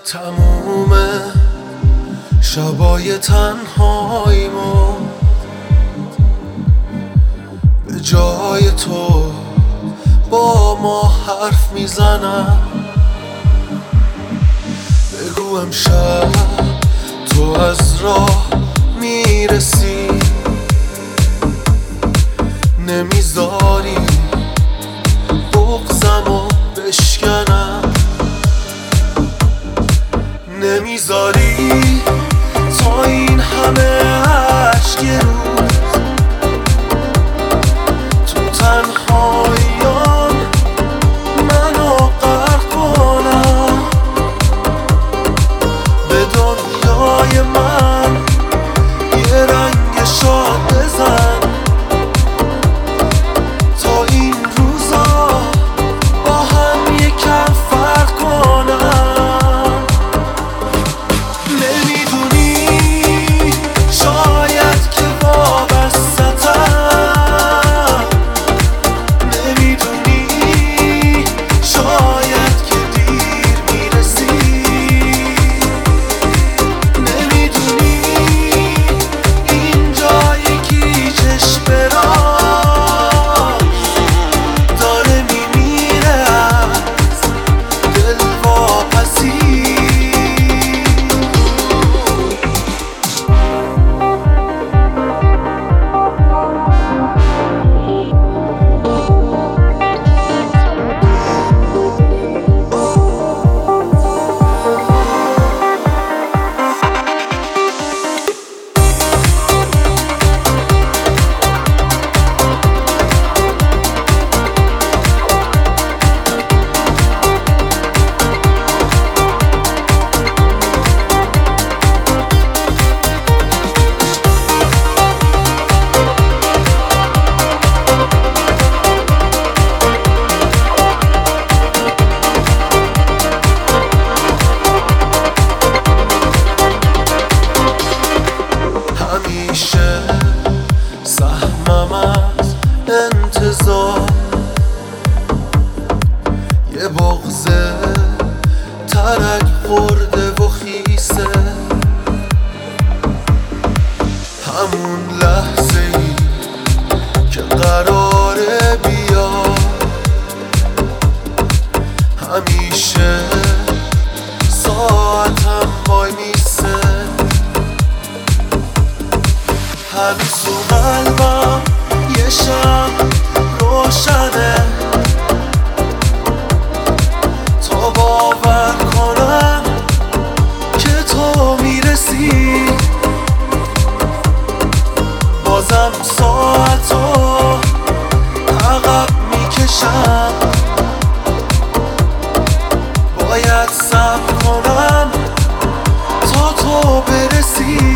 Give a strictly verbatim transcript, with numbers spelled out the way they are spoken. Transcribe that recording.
تموم شبای تنهاییمو به جای تو با ما حرف میزنم. بگو امشب تو از راه میرسی، نمیذاری بغضمو بشکنم، نمیذاری تا این همه عشق روز تو تنهاییام منو غرق کنم. به دنیای من یه رنگ شاد بزن تا این روزا با هم یکم فرق کنم. همیشه سهمم از انتظار یه بغضه ترک خورده و خیسه، همون لحظه ای که قراره بیاد همیشه ساعتم وای میسه. هنوز تو قلبم یه شمع روشنه تا باور کنم که تو میرسی. بازم ساعتو عقب میکشم، باید صبر کنم تا تو برسی.